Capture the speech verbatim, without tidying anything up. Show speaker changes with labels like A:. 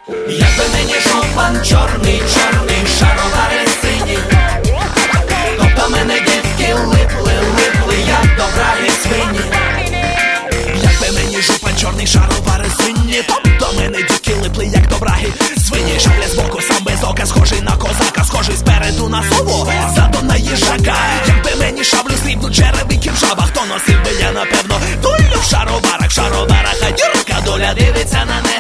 A: Якби мені жупан чорний, чорний, шаровари сині, тобто мене дітки липли, липли, як до браги свині. Якби мені жупан чорний, шаровари сині, тобто мене дітки липли, як до браги свині. Шабля збоку, сам без ока, схожий на козака, схожий спереду на сову, ззаду на їжака. Якби мені шаблю срібну, черевиків жаба, хто носив би я, напевно, долю в шароварах, в шароварах, а дірка доля дивиться на неї.